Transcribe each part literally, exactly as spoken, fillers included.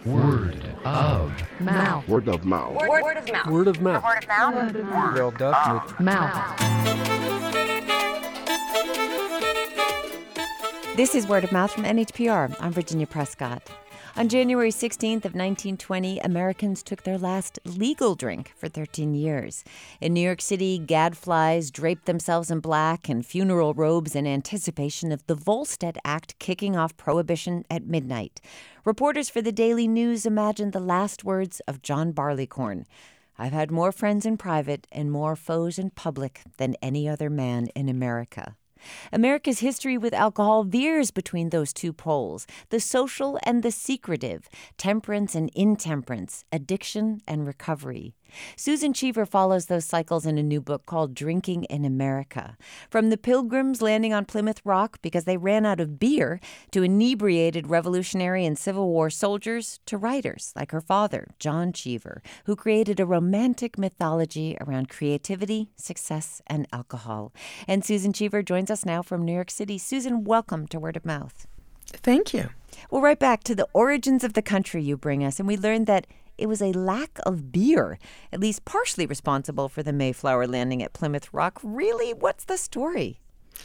Word of mouth. Word of mouth. Word, word of mouth. Word of mouth. Word of mouth. Wel dat met Mouth. This is Word of Mouth from N H P R. I'm Virginia Prescott. On January sixteenth of nineteen twenty, Americans took their last legal drink for thirteen years. In New York City, gadflies draped themselves in black and funeral robes in anticipation of the Volstead Act kicking off Prohibition at midnight. Reporters for the Daily News imagined the last words of John Barleycorn. "I've had more friends in private and more foes in public than any other man in America." America's history with alcohol veers between those two poles, the social and the secretive, temperance and intemperance, addiction and recovery. Susan Cheever follows those cycles in a new book called Drinking in America. From the Pilgrims landing on Plymouth Rock because they ran out of beer, to inebriated Revolutionary and Civil War soldiers, to writers like her father, John Cheever, who created a romantic mythology around creativity, success, and alcohol. And Susan Cheever joins us now from New York City. Susan, welcome to Word of Mouth. Thank you. Well, right back to the origins of the country you bring us, and we learned that it was a lack of beer, at least partially responsible for the Mayflower landing at Plymouth Rock. Really, what's the story?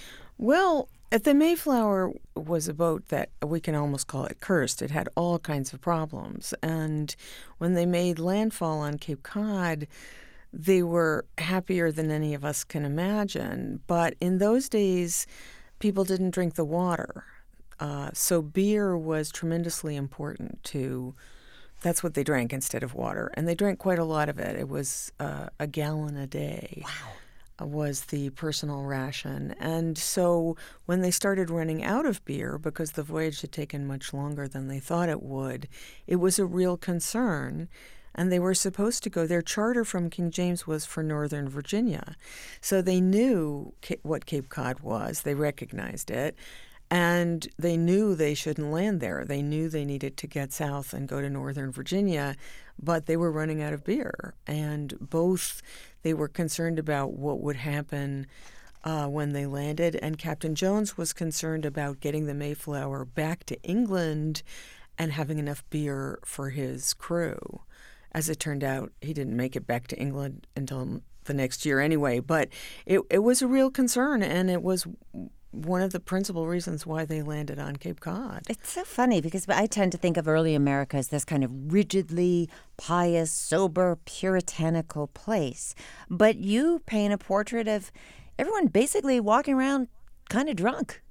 Well, the Mayflower was a boat that we can almost call it cursed. It had all kinds of problems. And when they made landfall on Cape Cod, they were happier than any of us can imagine. But in those days, people didn't drink the water. Uh, so beer was tremendously important to That's what they drank instead of water. And they drank quite a lot of it. It was uh, a gallon a day. Wow. Was the personal ration. And so when they started running out of beer, because the voyage had taken much longer than they thought it would, it was a real concern. And they were supposed to go. Their charter from King James was for Northern Virginia. So they knew what Cape Cod was. They recognized it. And they knew they shouldn't land there. They knew they needed to get south and go to Northern Virginia, but they were running out of beer. And both, they were concerned about what would happen uh, when they landed, and Captain Jones was concerned about getting the Mayflower back to England and having enough beer for his crew. As it turned out, he didn't make it back to England until the next year anyway, but it, it was a real concern, and it was one of the principal reasons why they landed on Cape Cod. It's so funny because I tend to think of early America as this kind of rigidly pious, sober, puritanical place. But you paint a portrait of everyone basically walking around kind of drunk.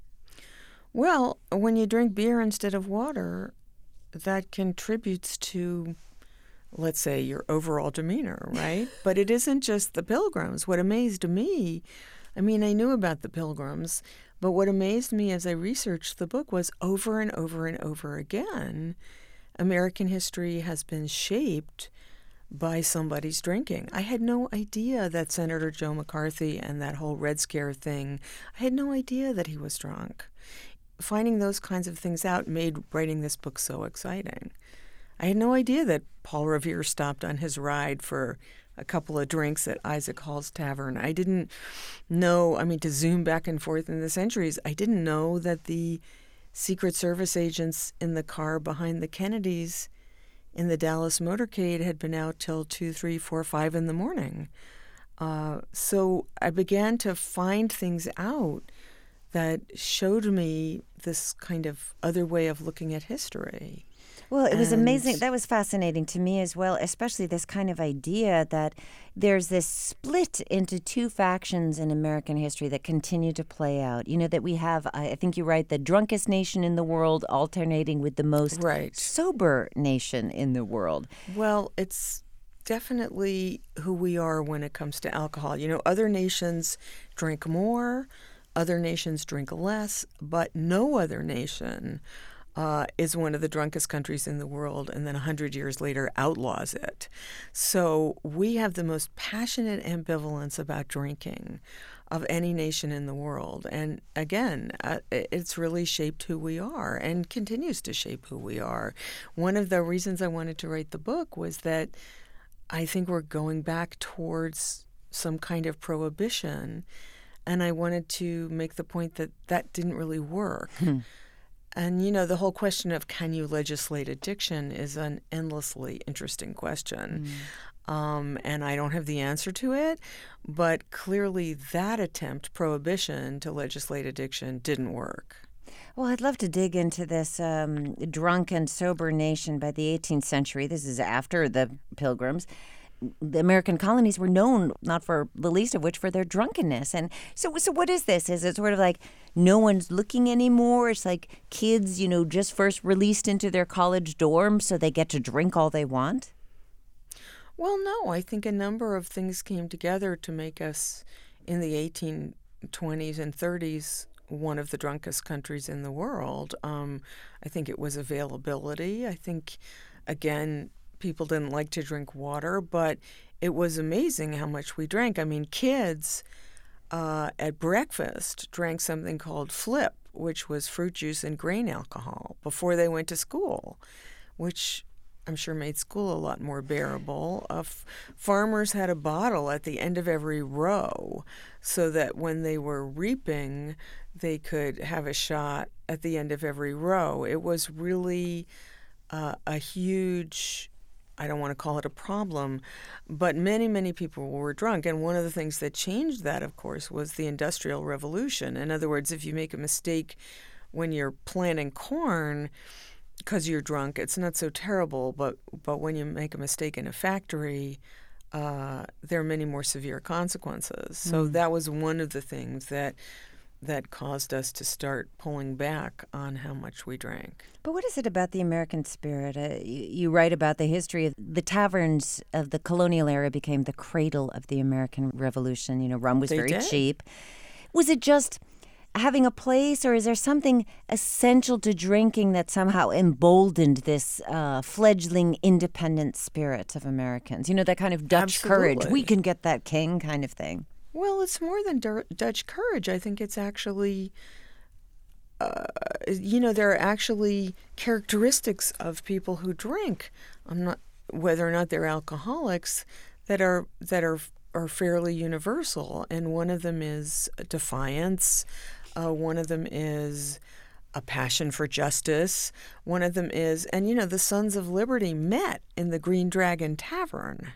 Well, when you drink beer instead of water, that contributes to, let's say, your overall demeanor, right? But it isn't just the Pilgrims. What amazed me I mean, I knew about the Pilgrims, but what amazed me as I researched the book was over and over and over again, American history has been shaped by somebody's drinking. I had no idea that Senator Joe McCarthy and that whole Red Scare thing, I had no idea that he was drunk. Finding those kinds of things out made writing this book so exciting. I had no idea that Paul Revere stopped on his ride for a couple of drinks at Isaac Hall's Tavern. I didn't know, I mean, to zoom back and forth in the centuries, I didn't know that the Secret Service agents in the car behind the Kennedys in the Dallas motorcade had been out till two, three, four, five in the morning. Uh, so I began to find things out that showed me this kind of other way of looking at history. Well, it was And amazing. That was fascinating to me as well, especially this kind of idea that there's this split into two factions in American history that continue to play out. You know, that we have, I think you write, the drunkest nation in the world alternating with the most Right. sober nation in the world. Well, it's definitely who we are when it comes to alcohol. You know, other nations drink more, other nations drink less, but no other nation Uh, is one of the drunkest countries in the world, and then one hundred years later outlaws it. So we have the most passionate ambivalence about drinking of any nation in the world. And again, uh, it's really shaped who we are and continues to shape who we are. One of the reasons I wanted to write the book was that I think we're going back towards some kind of prohibition, and I wanted to make the point that that didn't really work. And, you know, the whole question of can you legislate addiction is an endlessly interesting question. Mm. Um, and I don't have the answer to it, but clearly that attempt, prohibition, to legislate addiction didn't work. Well, I'd love to dig into this um, drunk and sober nation by the eighteenth century. This is after the Pilgrims. The American colonies were known, not for the least of which, for their drunkenness. And so, so what is this? Is it sort of like no one's looking anymore? It's like kids, you know, just first released into their college dorms, so they get to drink all they want? Well, no. I think a number of things came together to make us, in the eighteen twenties and thirties, one of the drunkest countries in the world. Um, I think it was availability. I think, again, people didn't like to drink water, but it was amazing how much we drank. I mean, kids uh, at breakfast drank something called Flip, which was fruit juice and grain alcohol, before they went to school, which I'm sure made school a lot more bearable. Uh, f- farmers had a bottle at the end of every row so that when they were reaping, they could have a shot at the end of every row. It was really uh, a huge, I don't want to call it a problem, but many, many people were drunk. And one of the things that changed that, of course, was the Industrial Revolution. In other words, if you make a mistake when you're planting corn because you're drunk, it's not so terrible. But, but when you make a mistake in a factory, uh, there are many more severe consequences. So mm. that was one of the things that that caused us to start pulling back on how much we drank. But what is it about the American spirit? Uh, you, you write about the history of the taverns of the colonial era became the cradle of the American Revolution. You know, rum was they very did. cheap. Was it just having a place, or is there something essential to drinking that somehow emboldened this uh, fledgling independent spirit of Americans? You know, that kind of Dutch Absolutely. courage. We can get that king kind of thing. Well, it's more than D- Dutch courage. I think it's actually, uh, you know, there are actually characteristics of people who drink. I'm not whether or not they're alcoholics that are that are are fairly universal, and one of them is defiance. Uh, one of them is a passion for justice. One of them is, and you know, the Sons of Liberty met in the Green Dragon Tavern.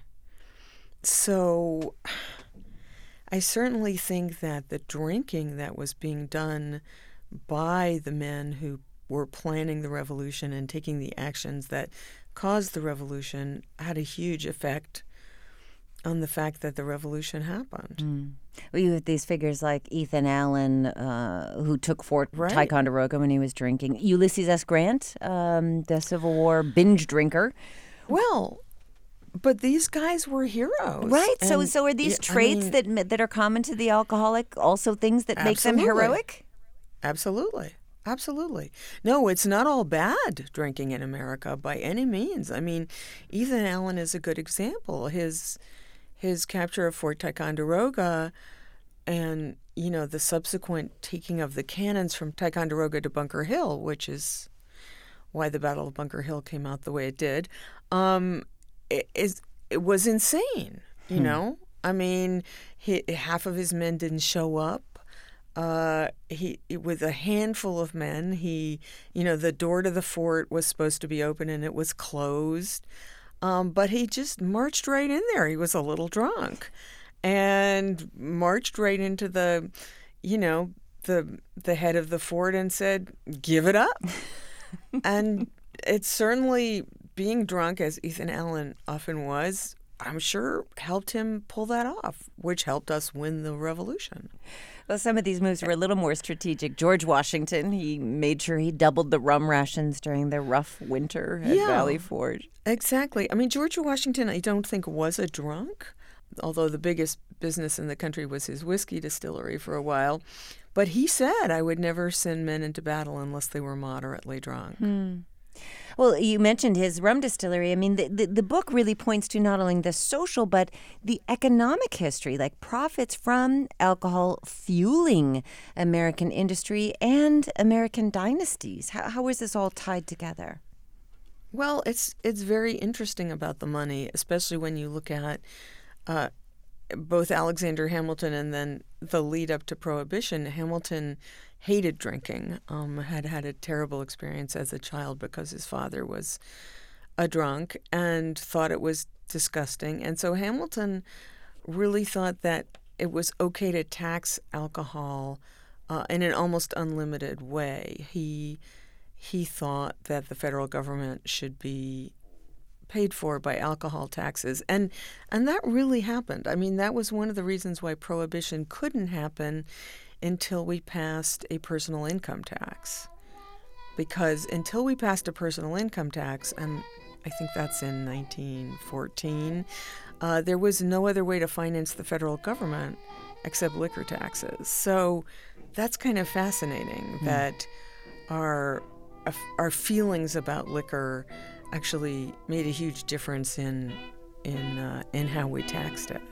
So I certainly think that the drinking that was being done by the men who were planning the revolution and taking the actions that caused the revolution had a huge effect on the fact that the revolution happened. Mm. Well, you have these figures like Ethan Allen, uh, who took Fort right. Ticonderoga when he was drinking. Ulysses S. Grant, um, the Civil War binge drinker. Well, but these guys were heroes. Right. And, so so are these yeah, traits I mean, that that are common to the alcoholic also things that make them absolutely. heroic? Absolutely. Absolutely. No, it's not all bad drinking in America by any means. I mean, Ethan Allen is a good example. His his capture of Fort Ticonderoga and, you know, the subsequent taking of the cannons from Ticonderoga to Bunker Hill, which is why the Battle of Bunker Hill came out the way it did, um, it, is, it was insane, you hmm. know? I mean, he, half of his men didn't show up. Uh, he with a handful of men, he, you know, the door to the fort was supposed to be open and it was closed. Um, but he just marched right in there. He was a little drunk and marched right into the, you know, the the head of the fort and said, "Give it up." And it's certainly being drunk, as Ethan Allen often was, I'm sure helped him pull that off, which helped us win the revolution. Well, some of these moves were a little more strategic. George Washington, he made sure he doubled the rum rations during the rough winter at yeah, Valley Forge. Exactly. I mean, George Washington, I don't think was a drunk, although the biggest business in the country was his whiskey distillery for a while. But he said, I would never send men into battle unless they were moderately drunk. Hmm. Well, you mentioned his rum distillery. I mean, the, the, the book really points to not only the social, but the economic history, like profits from alcohol fueling American industry and American dynasties. How, how is this all tied together? Well, it's it's very interesting about the money, especially when you look at uh, both Alexander Hamilton and then the lead up to Prohibition, Hamilton hated drinking, um, had had a terrible experience as a child because his father was a drunk and thought it was disgusting. And so Hamilton really thought that it was okay to tax alcohol uh, in an almost unlimited way. He he thought that the federal government should be paid for by alcohol taxes. And and that really happened. I mean, that was one of the reasons why Prohibition couldn't happen until we passed a personal income tax. Because until we passed a personal income tax, and I think that's in nineteen fourteen, uh, there was no other way to finance the federal government except liquor taxes. So that's kind of fascinating mm. that our our feelings about liquor actually made a huge difference in in uh, in how we taxed it.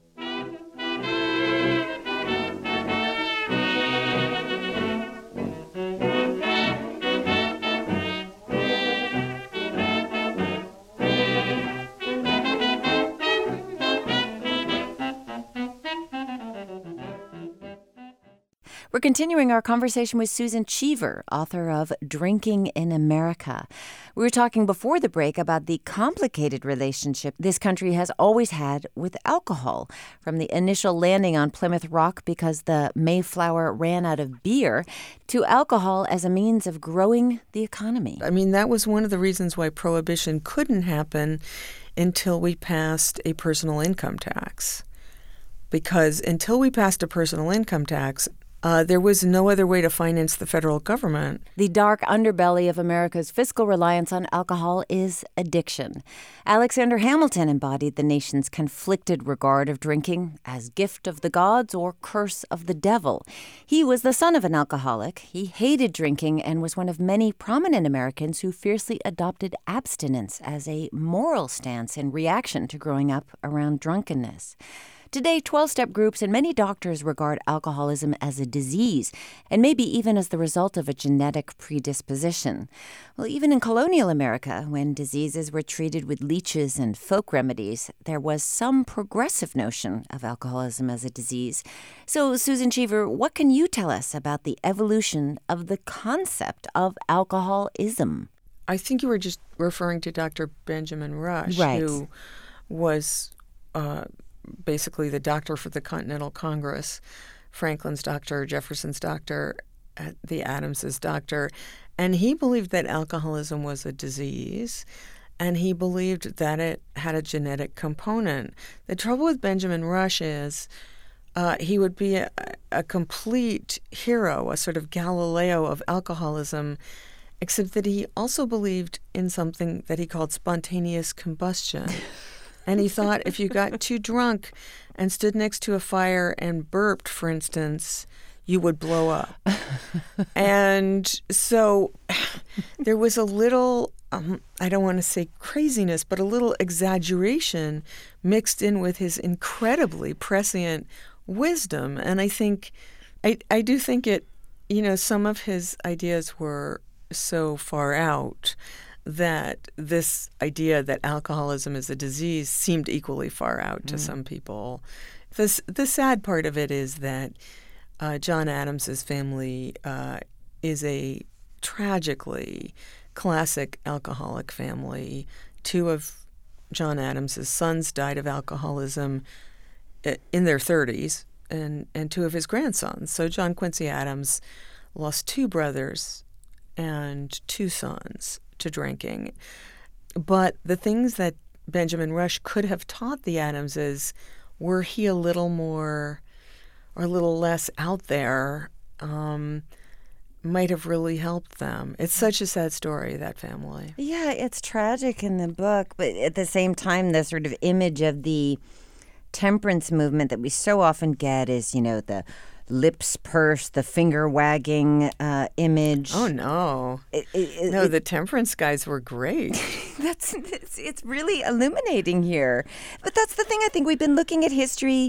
We're continuing our conversation with Susan Cheever, author of Drinking in America. We were talking before the break about the complicated relationship this country has always had with alcohol, from the initial landing on Plymouth Rock because the Mayflower ran out of beer, to alcohol as a means of growing the economy. I mean, that was one of the reasons why Prohibition couldn't happen until we passed a personal income tax. Because until we passed a personal income tax, Uh, there was no other way to finance the federal government. The dark underbelly of America's fiscal reliance on alcohol is addiction. Alexander Hamilton embodied the nation's conflicted regard of drinking as gift of the gods or curse of the devil. He was the son of an alcoholic. He hated drinking and was one of many prominent Americans who fiercely adopted abstinence as a moral stance in reaction to growing up around drunkenness. Today, twelve-step groups and many doctors regard alcoholism as a disease, and maybe even as the result of a genetic predisposition. Well, even in colonial America, when diseases were treated with leeches and folk remedies, there was some progressive notion of alcoholism as a disease. So, Susan Cheever, what can you tell us about the evolution of the concept of alcoholism? I think you were just referring to Doctor Benjamin Rush, right. who was Uh, basically the doctor for the Continental Congress, Franklin's doctor, Jefferson's doctor, the Adams's doctor. And he believed that alcoholism was a disease, and he believed that it had a genetic component. The trouble with Benjamin Rush is uh, he would be a, a complete hero, a sort of Galileo of alcoholism, except that he also believed in something that he called spontaneous combustion. And he thought if you got too drunk and stood next to a fire and burped, for instance, you would blow up. And so there was a little, um, I don't want to say craziness, but a little exaggeration mixed in with his incredibly prescient wisdom. And I think, I, I do think it, you know, some of his ideas were so far out that this idea that alcoholism is a disease seemed equally far out to mm. some people. The, the sad part of it is that uh, John Adams's family uh, is a tragically classic alcoholic family. Two of John Adams's sons died of alcoholism in their thirties, and, and two of his grandsons. So John Quincy Adams lost two brothers and two sons to drinking. But the things that Benjamin Rush could have taught the Adamses, were he a little more or a little less out there, um, might have really helped them. It's such a sad story, that family. Yeah, it's tragic in the book, but at the same time, the sort of image of the temperance movement that we so often get is, you know, the lips pursed, the finger wagging uh, image. Oh no! It, it, no, it, the temperance guys were great. that's it's, it's really illuminating here. But that's the thing. I think we've been looking at history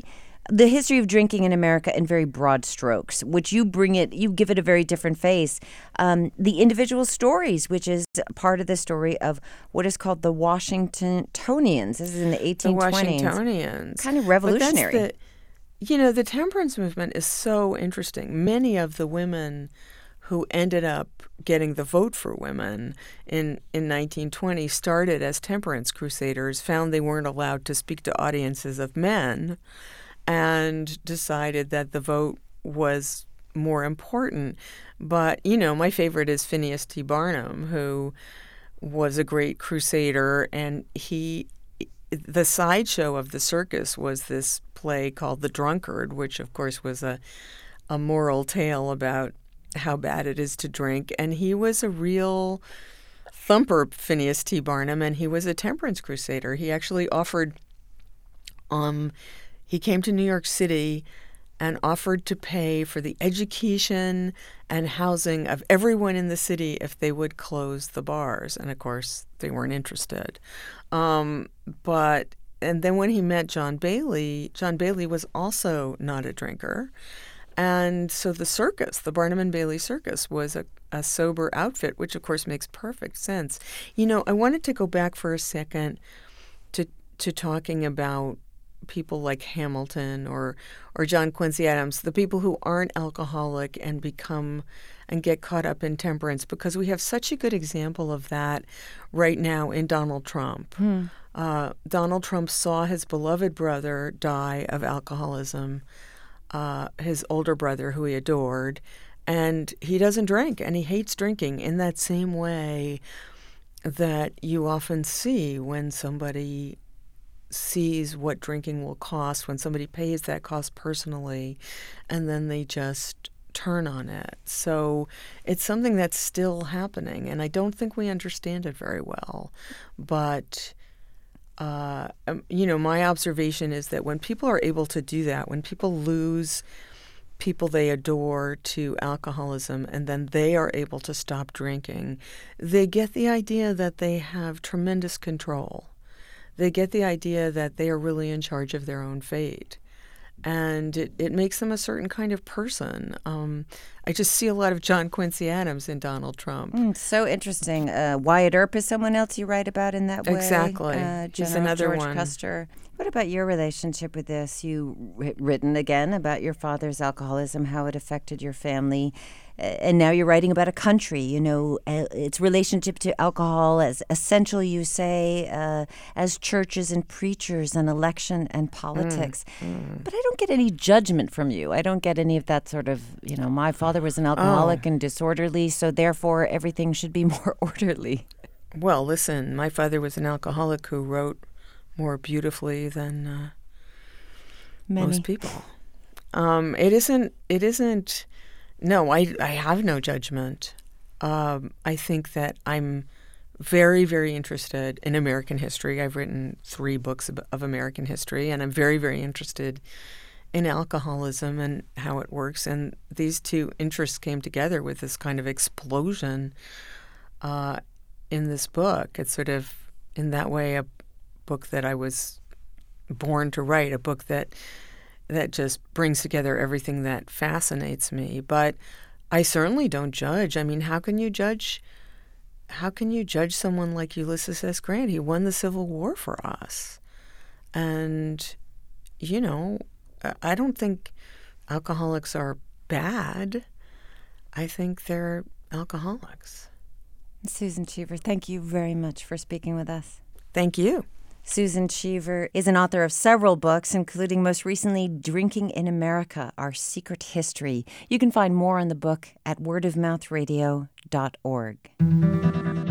the history of drinking in America in very broad strokes, which you bring it, you give it a very different face. Um, the individual stories, which is part of the story of what is called the Washingtonians. This is in the eighteen twenties. The Washingtonians. Kind of revolutionary. But that's the, you know, the temperance movement is so interesting. Many of the women who ended up getting the vote for women in, in nineteen twenty started as temperance crusaders, found they weren't allowed to speak to audiences of men, and decided that the vote was more important. But, you know, my favorite is Phineas T. Barnum, who was a great crusader, and he, the sideshow of the circus was this play called The Drunkard, which, of course, was a, a moral tale about how bad it is to drink. And he was a real thumper, Phineas T. Barnum, and he was a temperance crusader. He actually offered, um, he came to New York City and offered to pay for the education and housing of everyone in the city if they would close the bars. And of course, they weren't interested. Um, but, and then when he met John Bailey, John Bailey was also not a drinker. And so the circus, the Barnum and Bailey Circus, was a, a sober outfit, which of course makes perfect sense. You know, I wanted to go back for a second to to talking about people like Hamilton or or John Quincy Adams, the people who aren't alcoholic and become and get caught up in temperance, because we have such a good example of that right now in Donald Trump. Hmm. Uh, Donald Trump saw his beloved brother die of alcoholism. Uh, his older brother, who he adored, and he doesn't drink, and he hates drinking in that same way that you often see when somebody sees what drinking will cost, when somebody pays that cost personally, and then they just turn on it. So it's something that's still happening, and I don't think we understand it very well. But Uh, um, you know, my observation is that when people are able to do that, when people lose people they adore to alcoholism and then they are able to stop drinking, they get the idea that they have tremendous control. They get the idea that they are really in charge of their own fate. And it, it makes them a certain kind of person. Um, I just see a lot of John Quincy Adams in Donald Trump. Mm, so interesting. Uh, Wyatt Earp is someone else you write about in that way. Exactly. Uh, He's another George one. Custer. What about your relationship with this? You written again about your father's alcoholism, how it affected your family. And now you're writing about a country, you know, its relationship to alcohol as essential, you say, uh, as churches and preachers and election and politics. Mm, mm. But I don't get any judgment from you. I don't get any of that sort of, you know, my father was an alcoholic oh. and disorderly, so therefore everything should be more orderly. Well, listen, my father was an alcoholic who wrote more beautifully than uh, most people. Um, it isn't, it isn't... No, I, I have no judgment. Um, I think that I'm very, very interested in American history. I've written three books of, of American history, and I'm very, very interested in alcoholism and how it works. And these two interests came together with this kind of explosion uh, in this book. It's sort of, in that way, a book that I was born to write, a book that that just brings together everything that fascinates me. But I certainly don't judge. I mean, how can you judge? How can you judge someone like Ulysses S. Grant? He won the Civil War for us. And, you know, I don't think alcoholics are bad. I think they're alcoholics. Susan Cheever, thank you very much for speaking with us. Thank you. Susan Cheever is an author of several books, including most recently Drinking in America, Our Secret History. You can find more on the book at word of mouth radio dot org.